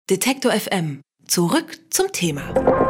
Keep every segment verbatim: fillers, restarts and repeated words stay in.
Detektor F M. Zurück zum Thema.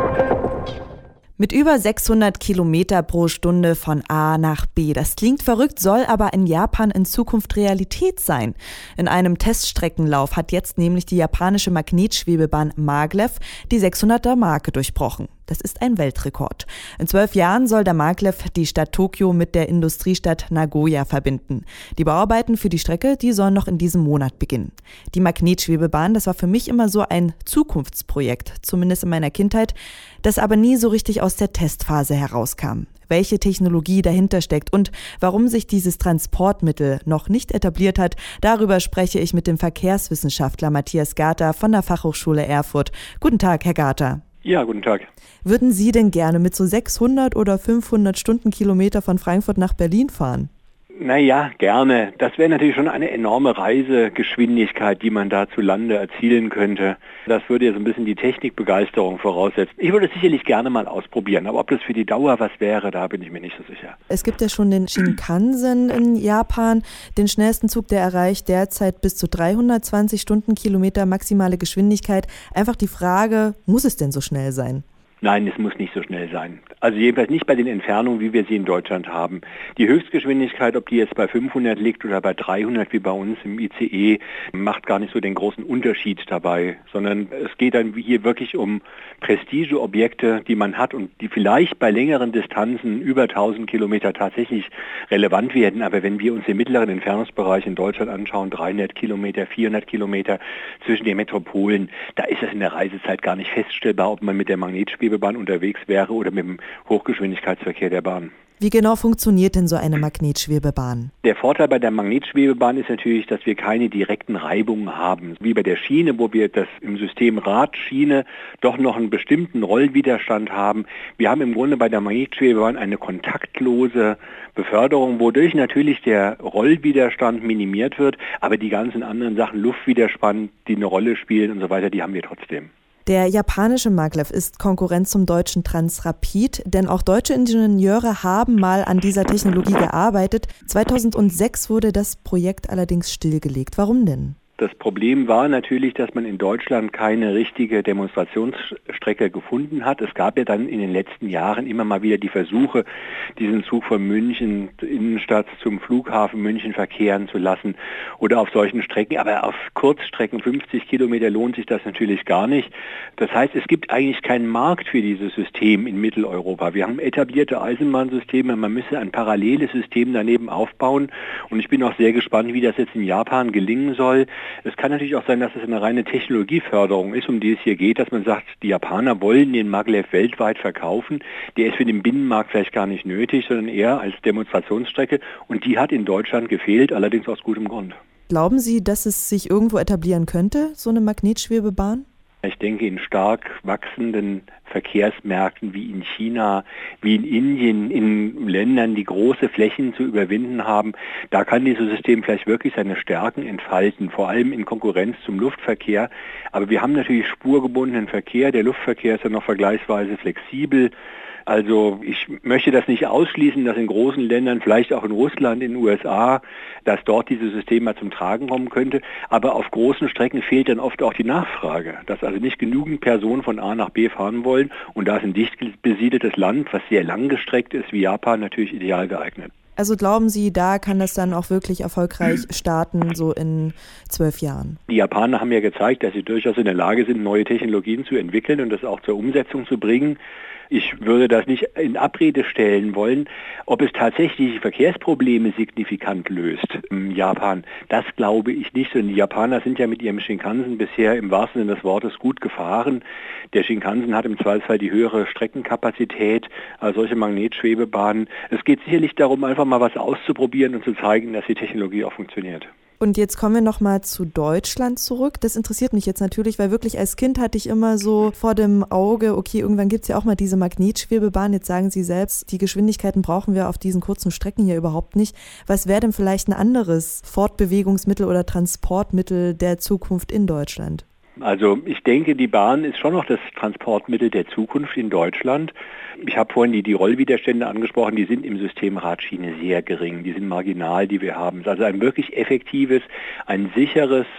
Mit über sechshundert Kilometer pro Stunde von A nach B. Das klingt verrückt, soll aber in Japan in Zukunft Realität sein. In einem Teststreckenlauf hat jetzt nämlich die japanische Magnetschwebebahn Maglev die sechshunderter Marke durchbrochen. Das ist ein Weltrekord. In zwölf Jahren soll der Maglev die Stadt Tokio mit der Industriestadt Nagoya verbinden. Die Bauarbeiten für die Strecke, die sollen noch in diesem Monat beginnen. Die Magnetschwebebahn, das war für mich immer so ein Zukunftsprojekt, zumindest in meiner Kindheit, das aber nie so richtig aus der Testphase herauskam. Welche Technologie dahinter steckt und warum sich dieses Transportmittel noch nicht etabliert hat, darüber spreche ich mit dem Verkehrswissenschaftler Matthias Garter von der Fachhochschule Erfurt. Guten Tag, Herr Garter. Ja, guten Tag. Würden Sie denn gerne mit so sechshundert oder fünfhundert Stundenkilometer von Frankfurt nach Berlin fahren? Naja, gerne. Das wäre natürlich schon eine enorme Reisegeschwindigkeit, die man da zu Lande erzielen könnte. Das würde ja so ein bisschen die Technikbegeisterung voraussetzen. Ich würde es sicherlich gerne mal ausprobieren, aber ob das für die Dauer was wäre, da bin ich mir nicht so sicher. Es gibt ja schon den Shinkansen in Japan, den schnellsten Zug, der erreicht derzeit bis zu dreihundertzwanzig Stundenkilometer maximale Geschwindigkeit. Einfach die Frage, muss es denn so schnell sein? Nein, es muss nicht so schnell sein. Also jedenfalls nicht bei den Entfernungen, wie wir sie in Deutschland haben. Die Höchstgeschwindigkeit, ob die jetzt bei fünfhundert liegt oder bei dreihundert wie bei uns im I C E, macht gar nicht so den großen Unterschied dabei, sondern es geht dann hier wirklich um Prestigeobjekte, die man hat und die vielleicht bei längeren Distanzen über tausend Kilometer tatsächlich relevant werden. Aber wenn wir uns den mittleren Entfernungsbereich in Deutschland anschauen, dreihundert Kilometer, vierhundert Kilometer zwischen den Metropolen, da ist es in der Reisezeit gar nicht feststellbar, ob man mit der Magnetschwebebahn unterwegs wäre oder mit dem Hochgeschwindigkeitsverkehr der Bahn. Wie genau funktioniert denn so eine Magnetschwebebahn? Der Vorteil bei der Magnetschwebebahn ist natürlich, dass wir keine direkten Reibungen haben. Wie bei der Schiene, wo wir das im System Rad-Schiene doch noch einen bestimmten Rollwiderstand haben. Wir haben im Grunde bei der Magnetschwebebahn eine kontaktlose Beförderung, wodurch natürlich der Rollwiderstand minimiert wird, aber die ganzen anderen Sachen, Luftwiderstand, die eine Rolle spielen und so weiter, die haben wir trotzdem. Der japanische Maglev ist Konkurrent zum deutschen Transrapid, denn auch deutsche Ingenieure haben mal an dieser Technologie gearbeitet. zweitausendsechs wurde das Projekt allerdings stillgelegt. Warum denn? Das Problem war natürlich, dass man in Deutschland keine richtige Demonstrationsstrecke gefunden hat. Es gab ja dann in den letzten Jahren immer mal wieder die Versuche, diesen Zug von München Innenstadt zum Flughafen München verkehren zu lassen oder auf solchen Strecken. Aber auf Kurzstrecken, fünfzig Kilometer, lohnt sich das natürlich gar nicht. Das heißt, es gibt eigentlich keinen Markt für dieses System in Mitteleuropa. Wir haben etablierte Eisenbahnsysteme, man müsse ein paralleles System daneben aufbauen. Und ich bin auch sehr gespannt, wie das jetzt in Japan gelingen soll. Es kann natürlich auch sein, dass es eine reine Technologieförderung ist, um die es hier geht, dass man sagt, die Japaner wollen den Maglev weltweit verkaufen. Der ist für den Binnenmarkt vielleicht gar nicht nötig, sondern eher als Demonstrationsstrecke. Und die hat in Deutschland gefehlt, allerdings aus gutem Grund. Glauben Sie, dass es sich irgendwo etablieren könnte, so eine Magnetschwebebahn? Ich denke, in stark wachsenden Verkehrsmärkten wie in China, wie in Indien, in Ländern, die große Flächen zu überwinden haben, da kann dieses System vielleicht wirklich seine Stärken entfalten, vor allem in Konkurrenz zum Luftverkehr. Aber wir haben natürlich spurgebundenen Verkehr. Der Luftverkehr ist ja noch vergleichsweise flexibel. Also ich möchte das nicht ausschließen, dass in großen Ländern, vielleicht auch in Russland, in den U S A, dass dort dieses System mal zum Tragen kommen könnte. Aber auf großen Strecken fehlt dann oft auch die Nachfrage, dass also nicht genügend Personen von A nach B fahren wollen. Und da ist ein dicht besiedeltes Land, was sehr langgestreckt ist, wie Japan, natürlich ideal geeignet. Also glauben Sie, da kann das dann auch wirklich erfolgreich starten, so in zwölf Jahren? Die Japaner haben ja gezeigt, dass sie durchaus in der Lage sind, neue Technologien zu entwickeln und das auch zur Umsetzung zu bringen. Ich würde das nicht in Abrede stellen wollen, ob es tatsächlich die Verkehrsprobleme signifikant löst in Japan. Das glaube ich nicht. Und die Japaner sind ja mit ihrem Shinkansen bisher im wahrsten Sinne des Wortes gut gefahren. Der Shinkansen hat im Zweifelsfall die höhere Streckenkapazität als solche Magnetschwebebahnen. Es geht sicherlich darum, einfach mal was auszuprobieren und zu zeigen, dass die Technologie auch funktioniert. Und jetzt kommen wir nochmal zu Deutschland zurück. Das interessiert mich jetzt natürlich, weil wirklich als Kind hatte ich immer so vor dem Auge, okay, irgendwann gibt es ja auch mal diese Magnetschwebebahn. Jetzt sagen Sie selbst, die Geschwindigkeiten brauchen wir auf diesen kurzen Strecken hier überhaupt nicht. Was wäre denn vielleicht ein anderes Fortbewegungsmittel oder Transportmittel der Zukunft in Deutschland? Also ich denke, die Bahn ist schon noch das Transportmittel der Zukunft in Deutschland. Ich habe vorhin die, die Rollwiderstände angesprochen, die sind im System Radschiene sehr gering, die sind marginal, die wir haben. Also ein wirklich effektives, ein sicheres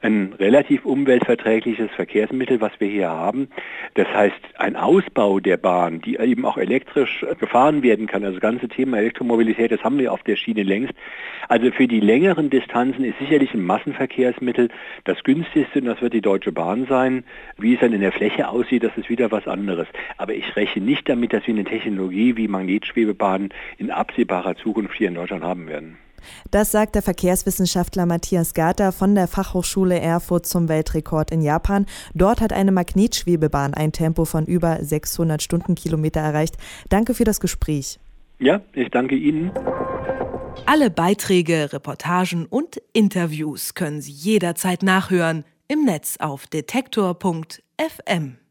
ein relativ umweltverträgliches Verkehrsmittel, was wir hier haben. Das heißt, ein Ausbau der Bahn, die eben auch elektrisch gefahren werden kann, also das ganze Thema Elektromobilität, das haben wir auf der Schiene längst. Also für die längeren Distanzen ist sicherlich ein Massenverkehrsmittel das günstigste und das wird die Deutsche Bahn sein. Wie es dann in der Fläche aussieht, das ist wieder was anderes. Aber ich rechne nicht damit, dass wir eine Technologie wie Magnetschwebebahnen in absehbarer Zukunft hier in Deutschland haben werden. Das sagt der Verkehrswissenschaftler Matthias Gater von der Fachhochschule Erfurt zum Weltrekord in Japan. Dort hat eine Magnetschwebebahn ein Tempo von über sechshundert Stundenkilometer erreicht. Danke für das Gespräch. Ja, ich danke Ihnen. Alle Beiträge, Reportagen und Interviews können Sie jederzeit nachhören im Netz auf detektor punkt f m.